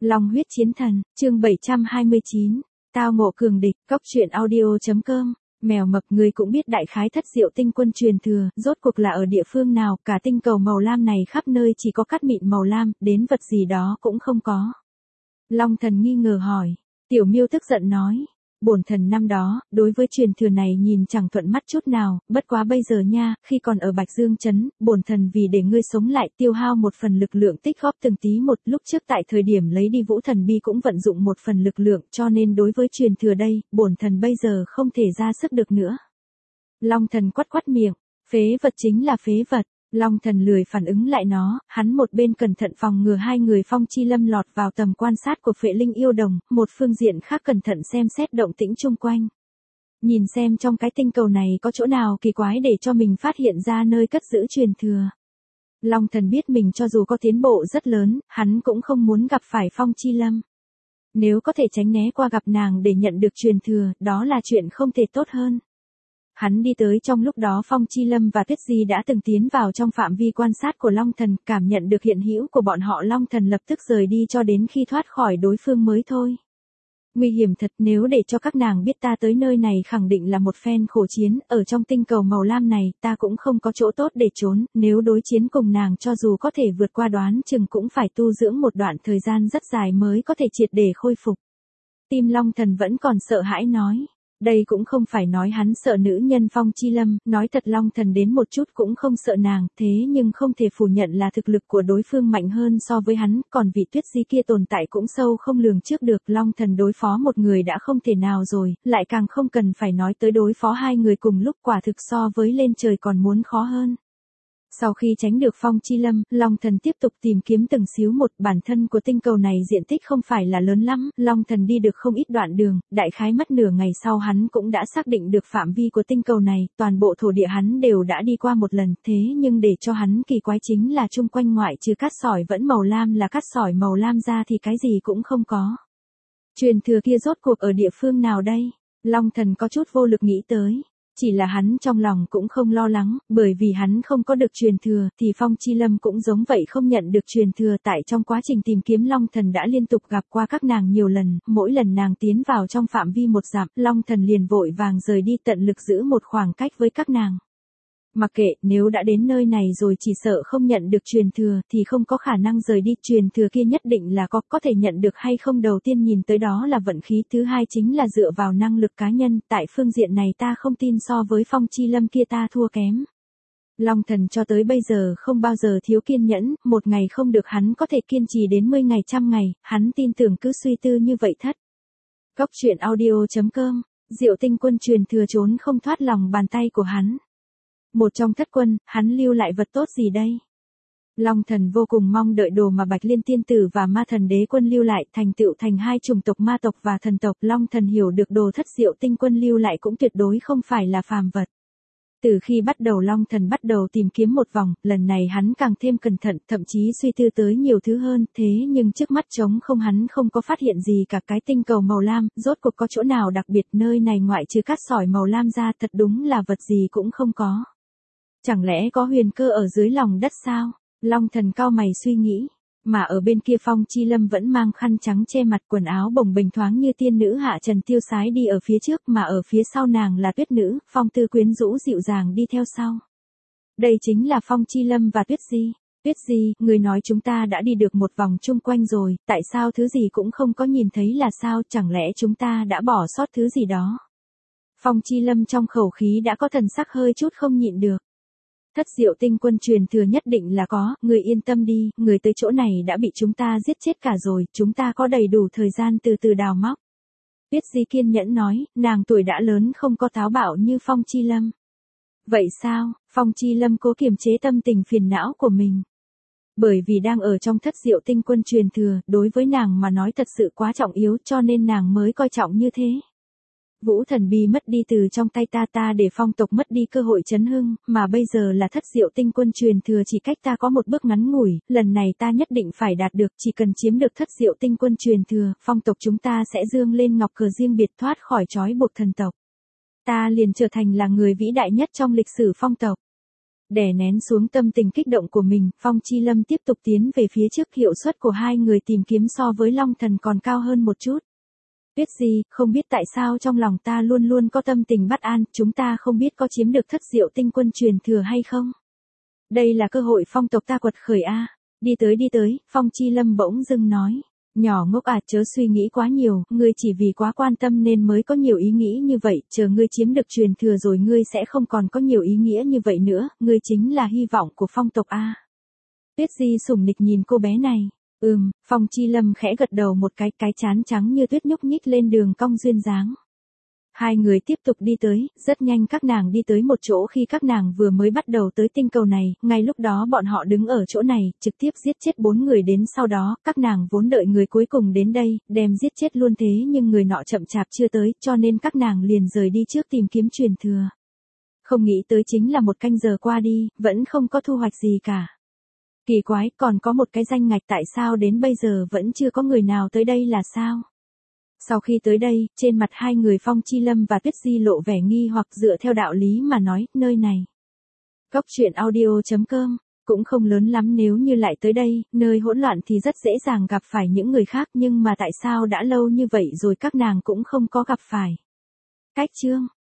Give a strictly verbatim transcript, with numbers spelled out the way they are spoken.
Long huyết chiến thần, chương bảy trăm hai mươi chín, tao ngộ cường địch, cóc truyện audio.com, mèo mập người cũng biết đại khái thất diệu tinh quân truyền thừa, rốt cuộc là ở địa phương nào, cả tinh cầu màu lam này khắp nơi chỉ có cát mịn màu lam, đến vật gì đó cũng không có. Long thần nghi ngờ hỏi, tiểu miêu tức giận nói. Bổn thần năm đó, đối với truyền thừa này nhìn chẳng thuận mắt chút nào, bất quá bây giờ nha, khi còn ở Bạch Dương Trấn, bổn thần vì để ngươi sống lại tiêu hao một phần lực lượng tích góp từng tí một, lúc trước tại thời điểm lấy đi vũ thần bi cũng vận dụng một phần lực lượng, cho nên đối với truyền thừa đây, bổn thần bây giờ không thể ra sức được nữa. Long thần quắt quắt miệng, phế vật chính là phế vật. Long thần lười phản ứng lại nó, hắn một bên cẩn thận phòng ngừa hai người Phong Chi Lâm lọt vào tầm quan sát của Phệ Linh yêu đồng, một phương diện khác cẩn thận xem xét động tĩnh chung quanh. Nhìn xem trong cái tinh cầu này có chỗ nào kỳ quái để cho mình phát hiện ra nơi cất giữ truyền thừa. Long thần biết mình cho dù có tiến bộ rất lớn, hắn cũng không muốn gặp phải Phong Chi Lâm. Nếu có thể tránh né qua gặp nàng để nhận được truyền thừa, đó là chuyện không thể tốt hơn. Hắn đi tới trong lúc đó Phong Chi Lâm và Tuyết Di đã từng tiến vào trong phạm vi quan sát của Long Thần, cảm nhận được hiện hữu của bọn họ. Long Thần lập tức rời đi cho đến khi thoát khỏi đối phương mới thôi. Nguy hiểm thật, nếu để cho các nàng biết ta tới nơi này khẳng định là một phen khổ chiến, ở trong tinh cầu màu lam này ta cũng không có chỗ tốt để trốn, nếu đối chiến cùng nàng cho dù có thể vượt qua đoán chừng cũng phải tu dưỡng một đoạn thời gian rất dài mới có thể triệt để khôi phục. Tim Long Thần vẫn còn sợ hãi nói. Đây cũng không phải nói hắn sợ nữ nhân Phong Chi Lâm, nói thật Long Thần đến một chút cũng không sợ nàng, thế nhưng không thể phủ nhận là thực lực của đối phương mạnh hơn so với hắn, còn vị Tuyết Di kia tồn tại cũng sâu không lường trước được. Long Thần đối phó một người đã không thể nào rồi, lại càng không cần phải nói tới đối phó hai người cùng lúc, quả thực so với lên trời còn muốn khó hơn. Sau khi tránh được Phong Chi Lâm, Long Thần tiếp tục tìm kiếm từng xíu một. Bản thân của tinh cầu này diện tích không phải là lớn lắm, Long Thần đi được không ít đoạn đường, đại khái mất nửa ngày sau hắn cũng đã xác định được phạm vi của tinh cầu này, toàn bộ thổ địa hắn đều đã đi qua một lần, thế nhưng để cho hắn kỳ quái chính là chung quanh ngoại trừ cát sỏi vẫn màu lam là cát sỏi màu lam ra thì cái gì cũng không có. Truyền thừa kia rốt cuộc ở địa phương nào đây? Long Thần có chút vô lực nghĩ tới. Chỉ là hắn trong lòng cũng không lo lắng, bởi vì hắn không có được truyền thừa, thì Phong Chi Lâm cũng giống vậy không nhận được truyền thừa. Tại trong quá trình tìm kiếm Long Thần đã liên tục gặp qua các nàng nhiều lần, mỗi lần nàng tiến vào trong phạm vi một dặm, Long Thần liền vội vàng rời đi tận lực giữ một khoảng cách với các nàng. Mặc kệ, nếu đã đến nơi này rồi chỉ sợ không nhận được truyền thừa thì không có khả năng rời đi, truyền thừa kia nhất định là có, có thể nhận được hay không đầu tiên nhìn tới đó là vận khí, thứ hai chính là dựa vào năng lực cá nhân, tại phương diện này ta không tin so với Phong Chi Lâm kia ta thua kém. Long Thần cho tới bây giờ không bao giờ thiếu kiên nhẫn, một ngày không được hắn có thể kiên trì đến mười ngày trăm ngày, hắn tin tưởng cứ suy tư như vậy thất. Cóc truyện audio.com, diệu tinh quân truyền thừa trốn không thoát lòng bàn tay của hắn. Một trong thất quân, hắn lưu lại vật tốt gì đây? Long Thần vô cùng mong đợi đồ mà Bạch Liên tiên tử và Ma Thần đế quân lưu lại, thành tựu thành hai chủng tộc ma tộc và thần tộc. Long Thần hiểu được đồ thất diệu tinh quân lưu lại cũng tuyệt đối không phải là phàm vật. Từ khi bắt đầu Long Thần bắt đầu tìm kiếm một vòng, lần này hắn càng thêm cẩn thận, thậm chí suy tư tới nhiều thứ hơn, thế nhưng trước mắt trống không, hắn không có phát hiện gì cả. Cái tinh cầu màu lam, rốt cuộc có chỗ nào đặc biệt, nơi này ngoại trừ cát sỏi màu lam ra thật đúng là vật gì cũng không có. Chẳng lẽ có huyền cơ ở dưới lòng đất sao? Long Thần cau mày suy nghĩ. Mà ở bên kia Phong Chi Lâm vẫn mang khăn trắng che mặt, quần áo bồng bềnh thoáng như tiên nữ hạ trần tiêu sái đi ở phía trước, mà ở phía sau nàng là Tuyết Nữ, Phong Tư quyến rũ dịu dàng đi theo sau. Đây chính là Phong Chi Lâm và Tuyết Di. Tuyết Di, người nói chúng ta đã đi được một vòng chung quanh rồi, tại sao thứ gì cũng không có nhìn thấy là sao, chẳng lẽ chúng ta đã bỏ sót thứ gì đó? Phong Chi Lâm trong khẩu khí đã có thần sắc hơi chút không nhịn được. Thất diệu tinh quân truyền thừa nhất định là có, người yên tâm đi, người tới chỗ này đã bị chúng ta giết chết cả rồi, chúng ta có đầy đủ thời gian từ từ đào móc. Tuyết Di kiên nhẫn nói, nàng tuổi đã lớn không có táo bạo như Phong Chi Lâm. Vậy sao? Phong Chi Lâm cố kiềm chế tâm tình phiền não của mình. Bởi vì đang ở trong thất diệu tinh quân truyền thừa, đối với nàng mà nói thật sự quá trọng yếu, cho nên nàng mới coi trọng như thế. Vũ thần bi mất đi từ trong tay ta, ta để phong tộc mất đi cơ hội chấn hưng, mà bây giờ là thất diệu tinh quân truyền thừa chỉ cách ta có một bước ngắn ngủi, lần này ta nhất định phải đạt được, chỉ cần chiếm được thất diệu tinh quân truyền thừa, phong tộc chúng ta sẽ dương lên ngọc cờ riêng biệt, thoát khỏi trói buộc thần tộc. Ta liền trở thành là người vĩ đại nhất trong lịch sử phong tộc. Đè nén xuống tâm tình kích động của mình, Phong Chi Lâm tiếp tục tiến về phía trước, hiệu suất của hai người tìm kiếm so với Long Thần còn cao hơn một chút. Tuyết Di, không biết tại sao trong lòng ta luôn luôn có tâm tình bất an, chúng ta không biết có chiếm được thất diệu tinh quân truyền thừa hay không? Đây là cơ hội phong tộc ta quật khởi a. Đi tới đi tới, Phong Chi Lâm bỗng dưng nói. Nhỏ ngốc à, chớ suy nghĩ quá nhiều, ngươi chỉ vì quá quan tâm nên mới có nhiều ý nghĩ như vậy, chờ ngươi chiếm được truyền thừa rồi ngươi sẽ không còn có nhiều ý nghĩa như vậy nữa, ngươi chính là hy vọng của phong tộc a. Tuyết Di sủng nịch nhìn cô bé này. Ừm, Phong Chi Lâm khẽ gật đầu một cái, cái trán trắng như tuyết nhúc nhích lên đường cong duyên dáng. Hai người tiếp tục đi tới, rất nhanh các nàng đi tới một chỗ. Khi các nàng vừa mới bắt đầu tới tinh cầu này, ngay lúc đó bọn họ đứng ở chỗ này, trực tiếp giết chết bốn người. Đến sau đó, các nàng vốn đợi người cuối cùng đến đây, đem giết chết luôn, thế nhưng người nọ chậm chạp chưa tới, cho nên các nàng liền rời đi trước tìm kiếm truyền thừa. Không nghĩ tới chính là một canh giờ qua đi, vẫn không có thu hoạch gì cả. Kỳ quái, còn có một cái danh ngạch, tại sao đến bây giờ vẫn chưa có người nào tới đây là sao? Sau khi tới đây, trên mặt hai người Phong Chi Lâm và Tuyết Di lộ vẻ nghi hoặc, dựa theo đạo lý mà nói, nơi này. Cốc truyện audio chấm com, cũng không lớn lắm, nếu như lại tới đây, nơi hỗn loạn thì rất dễ dàng gặp phải những người khác, nhưng mà tại sao đã lâu như vậy rồi các nàng cũng không có gặp phải. Cách chương